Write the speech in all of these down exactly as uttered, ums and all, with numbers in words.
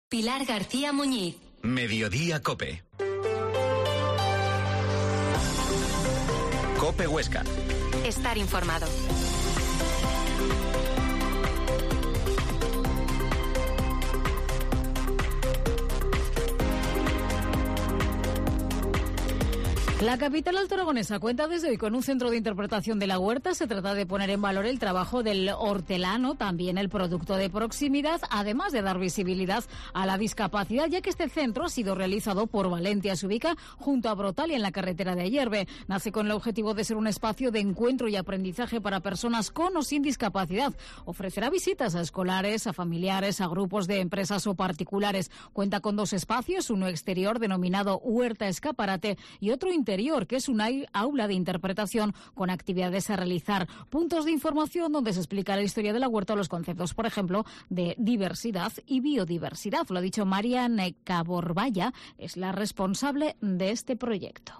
Pilar García Muñiz. Mediodía Cope. Cope Huesca. Estar informado. La capital altoaragonesa cuenta desde hoy con un centro de interpretación de la huerta. Se trata de poner en valor el trabajo del hortelano, también el producto de proximidad, además de dar visibilidad a la discapacidad, ya que este centro ha sido realizado por Valentia. Se ubica junto a Brotal y en la carretera de Ayerbe. Nace con el objetivo de ser un espacio de encuentro y aprendizaje para personas con o sin discapacidad. Ofrecerá visitas a escolares, a familiares, a grupos de empresas o particulares. Cuenta con dos espacios, uno exterior denominado Huerta Escaparate y otro interior que es un aula de interpretación con actividades a realizar, puntos de información donde se explica la historia de la huerta o los conceptos, por ejemplo, de diversidad y biodiversidad. Lo ha dicho Marian Caborballa, es la responsable de este proyecto.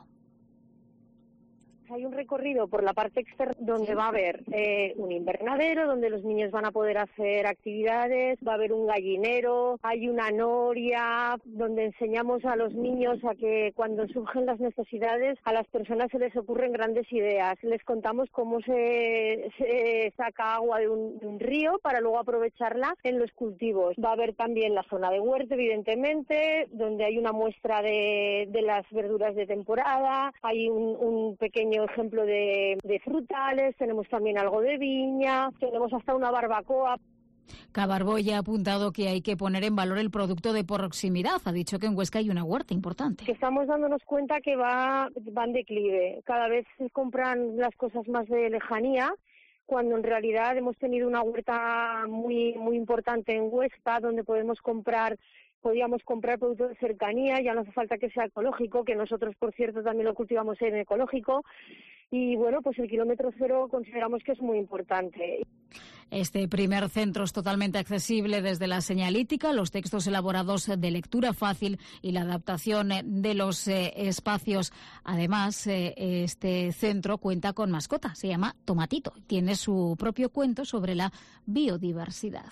Hay un recorrido por la parte externa donde va a haber eh, un invernadero, donde los niños van a poder hacer actividades, va a haber un gallinero, hay una noria, donde enseñamos a los niños a que cuando surgen las necesidades a las personas se les ocurren grandes ideas. Les contamos cómo se, se saca agua de un, de un río para luego aprovecharla en los cultivos. Va a haber también la zona de huerto, evidentemente, donde hay una muestra de, de las verduras de temporada, hay un, un pequeño ejemplo de, de frutales, tenemos también algo de viña, tenemos hasta una barbacoa. Cabarboya ha apuntado que hay que poner en valor el producto de proximidad. Ha dicho que en Huesca hay una huerta importante. Que estamos dándonos cuenta que va, va en declive. Cada vez se compran las cosas más de lejanía, cuando en realidad hemos tenido una huerta muy, muy importante en Huesca, donde podemos comprar Podríamos comprar productos de cercanía, ya no hace falta que sea ecológico, que nosotros, por cierto, también lo cultivamos en ecológico. Y bueno, pues el kilómetro cero consideramos que es muy importante. Este primer centro es totalmente accesible desde la señalítica, los textos elaborados de lectura fácil y la adaptación de los eh, espacios. Además, eh, este centro cuenta con mascota, se llama Tomatito. Tiene su propio cuento sobre la biodiversidad.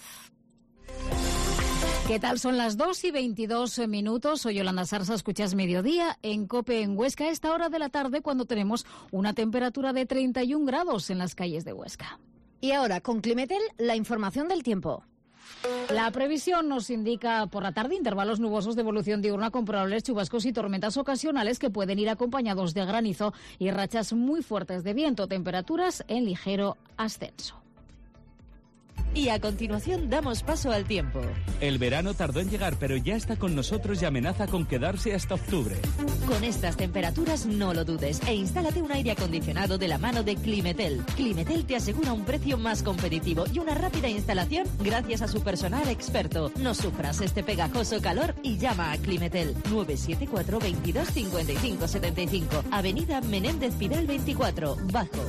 ¿Qué tal? Son las dos y veintidós minutos. Soy Yolanda Sarsa, escuchas Mediodía en COPE en Huesca a esta hora de la tarde cuando tenemos una temperatura de treinta y un grados en las calles de Huesca. Y ahora, con Climetel, la información del tiempo. La previsión nos indica por la tarde intervalos nubosos de evolución diurna con probables chubascos y tormentas ocasionales que pueden ir acompañados de granizo y rachas muy fuertes de viento, temperaturas en ligero ascenso. Y a continuación damos paso al tiempo. El verano tardó en llegar, pero ya está con nosotros y amenaza con quedarse hasta octubre. Con estas temperaturas no lo dudes e instálate un aire acondicionado de la mano de Climetel. Climetel te asegura un precio más competitivo y una rápida instalación gracias a su personal experto. No sufras este pegajoso calor y llama a Climetel nueve siete cuatro, veintidós, cincuenta y cinco, setenta y cinco, Avenida Menéndez Pidal veinticuatro, Bajo.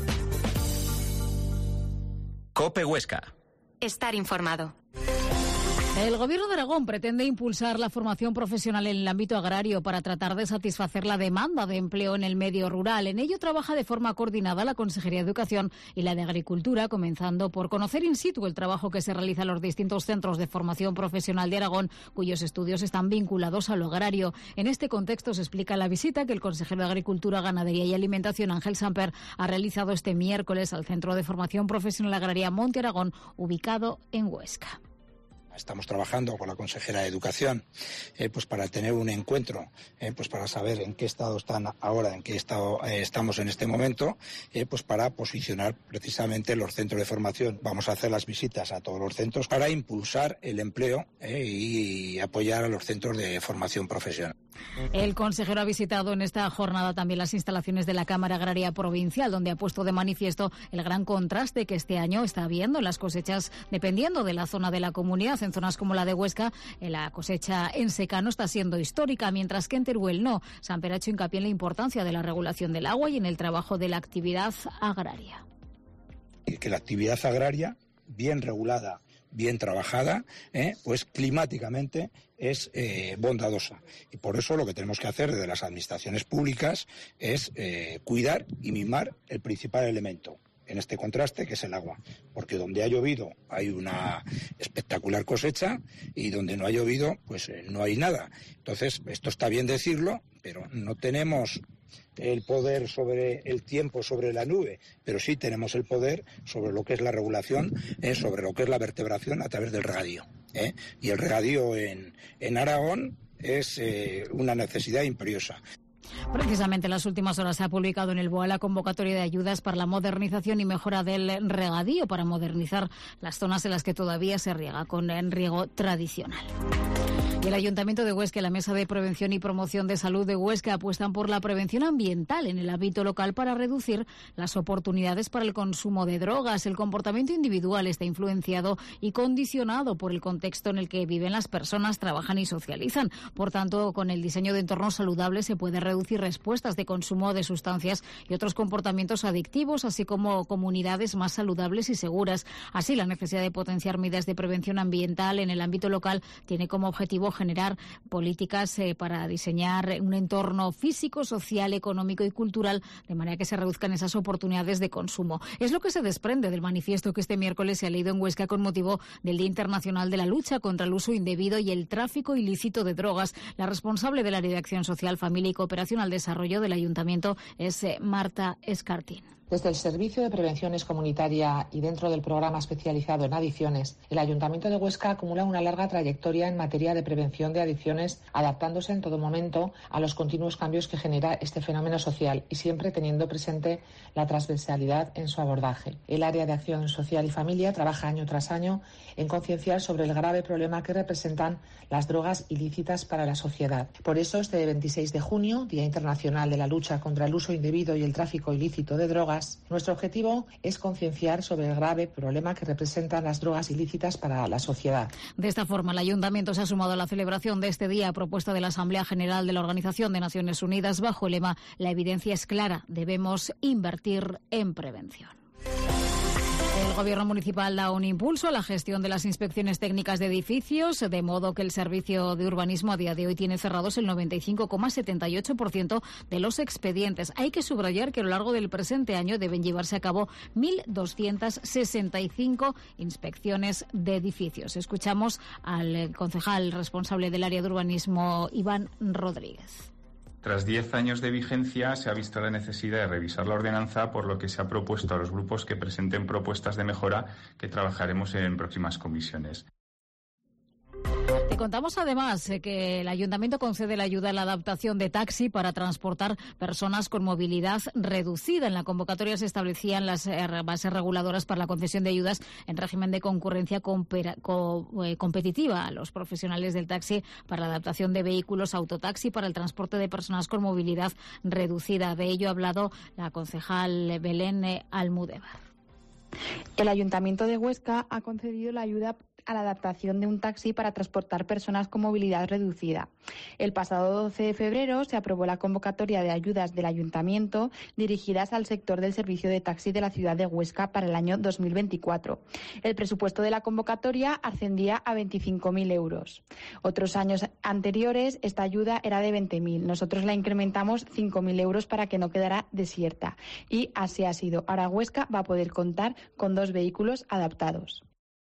Cope Huesca. Estar informado. El Gobierno de Aragón pretende impulsar la formación profesional en el ámbito agrario para tratar de satisfacer la demanda de empleo en el medio rural. En ello trabaja de forma coordinada la Consejería de Educación y la de Agricultura, comenzando por conocer in situ el trabajo que se realiza en los distintos centros de formación profesional de Aragón, cuyos estudios están vinculados a lo agrario. En este contexto se explica la visita que el consejero de Agricultura, Ganadería y Alimentación, Ángel Samper, ha realizado este miércoles al Centro de Formación Profesional Agraria Monte Aragón, ubicado en Huesca. Estamos trabajando con la consejera de Educación eh, pues para tener un encuentro, eh, pues para saber en qué estado están ahora, en qué estado eh, estamos en este momento, eh, pues para posicionar precisamente los centros de formación. Vamos a hacer las visitas a todos los centros para impulsar el empleo eh, y apoyar a los centros de formación profesional. El consejero ha visitado en esta jornada también las instalaciones de la Cámara Agraria Provincial, donde ha puesto de manifiesto el gran contraste que este año está habiendo en las cosechas, dependiendo de la zona de la comunidad. En zonas como la de Huesca, la cosecha en secano está siendo histórica, mientras que en Teruel no. Samper ha hecho hincapié en la importancia de la regulación del agua y en el trabajo de la actividad agraria. Y que la actividad agraria, bien regulada, bien trabajada, eh, pues climáticamente es eh, bondadosa. Y por eso lo que tenemos que hacer desde las administraciones públicas es eh, cuidar y mimar el principal elemento, en este contraste, que es el agua, porque donde ha llovido hay una espectacular cosecha y donde no ha llovido pues eh, no hay nada. Entonces, esto está bien decirlo, pero no tenemos el poder sobre el tiempo, sobre la nube, pero sí tenemos el poder sobre lo que es la regulación, eh, sobre lo que es la vertebración a través del regadío. ¿eh? Y el regadío en, en Aragón es eh, una necesidad imperiosa. Precisamente en las últimas horas se ha publicado en el B O A la convocatoria de ayudas para la modernización y mejora del regadío, para modernizar las zonas en las que todavía se riega con el riego tradicional. Y el Ayuntamiento de Huesca y la Mesa de Prevención y Promoción de Salud de Huesca apuestan por la prevención ambiental en el ámbito local para reducir las oportunidades para el consumo de drogas. El comportamiento individual está influenciado y condicionado por el contexto en el que viven las personas, trabajan y socializan. Por tanto, con el diseño de entornos saludables se puede reducir respuestas de consumo de sustancias y otros comportamientos adictivos, así como comunidades más saludables y seguras. Así, la necesidad de potenciar medidas de prevención ambiental en el ámbito local tiene como objetivo generar políticas eh, para diseñar un entorno físico, social, económico y cultural de manera que se reduzcan esas oportunidades de consumo. Es lo que se desprende del manifiesto que este miércoles se ha leído en Huesca con motivo del Día Internacional de la Lucha contra el Uso Indebido y el Tráfico Ilícito de Drogas. La responsable del área de Acción Social, Familia y Cooperación al Desarrollo del Ayuntamiento es eh, Marta Escartín. Desde el Servicio de Prevención Comunitaria y dentro del programa especializado en adicciones, el Ayuntamiento de Huesca acumula una larga trayectoria en materia de prevención de adicciones, adaptándose en todo momento a los continuos cambios que genera este fenómeno social y siempre teniendo presente la transversalidad en su abordaje. El área de Acción Social y Familia trabaja año tras año en concienciar sobre el grave problema que representan las drogas ilícitas para la sociedad. Por eso, este veintiséis de junio, Día Internacional de la Lucha contra el Uso Indebido y el Tráfico Ilícito de Drogas, nuestro objetivo es concienciar sobre el grave problema que representan las drogas ilícitas para la sociedad. De esta forma, el Ayuntamiento se ha sumado a la celebración de este día a propuesta de la Asamblea General de la Organización de Naciones Unidas bajo el lema «La evidencia es clara, debemos invertir en prevención». El Gobierno municipal da un impulso a la gestión de las inspecciones técnicas de edificios, de modo que el Servicio de Urbanismo a día de hoy tiene cerrados el noventa y cinco coma setenta y ocho por ciento de los expedientes. Hay que subrayar que a lo largo del presente año deben llevarse a cabo mil doscientas sesenta y cinco inspecciones de edificios. Escuchamos al concejal responsable del área de urbanismo, Iván Rodríguez. Tras diez años de vigencia, se ha visto la necesidad de revisar la ordenanza, por lo que se ha propuesto a los grupos que presenten propuestas de mejora que trabajaremos en próximas comisiones. Te contamos además que el Ayuntamiento concede la ayuda a la adaptación de taxi para transportar personas con movilidad reducida. En la convocatoria se establecían las bases reguladoras para la concesión de ayudas en régimen de concurrencia competitiva a los profesionales del taxi para la adaptación de vehículos autotaxi para el transporte de personas con movilidad reducida. De ello ha hablado la concejal Belén Almudévar. El Ayuntamiento de Huesca ha concedido la ayuda a la adaptación de un taxi para transportar personas con movilidad reducida. El pasado doce de febrero se aprobó la convocatoria de ayudas del Ayuntamiento dirigidas al sector del servicio de taxi de la ciudad de Huesca para el año dos mil veinticuatro. El presupuesto de la convocatoria ascendía a veinticinco mil euros. Otros años anteriores esta ayuda era de veinte mil. Nosotros la incrementamos cinco mil euros para que no quedara desierta. Y así ha sido. Ahora Huesca va a poder contar con dos vehículos adaptados.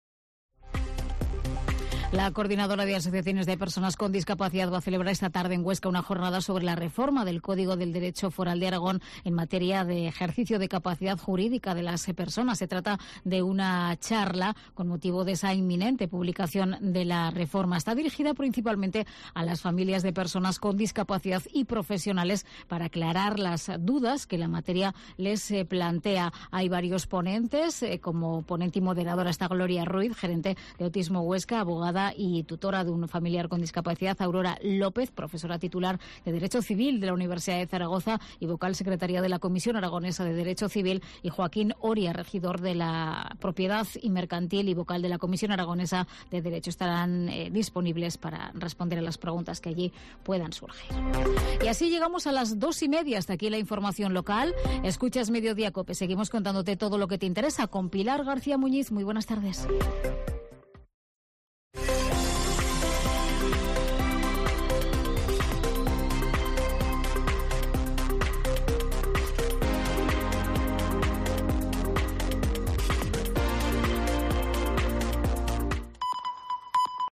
La Coordinadora de Asociaciones de Personas con Discapacidad va a celebrar esta tarde en Huesca una jornada sobre la reforma del Código del Derecho Foral de Aragón en materia de ejercicio de capacidad jurídica de las personas. Se trata de una charla con motivo de esa inminente publicación de la reforma. Está dirigida principalmente a las familias de personas con discapacidad y profesionales para aclarar las dudas que la materia les plantea. Hay varios ponentes, como ponente y moderadora está Gloria Ruiz, gerente de Autismo Huesca, abogada y tutora de un familiar con discapacidad, Aurora López, profesora titular de Derecho Civil de la Universidad de Zaragoza y vocal secretaria de la Comisión Aragonesa de Derecho Civil, y Joaquín Oria, regidor de la Propiedad y Mercantil y vocal de la Comisión Aragonesa de Derecho. Estarán eh, disponibles para responder a las preguntas que allí puedan surgir. Y así llegamos a las dos y media. Hasta aquí la información local. Escuchas Mediodía COPE. Seguimos contándote todo lo que te interesa con Pilar García Muñiz. Muy buenas tardes.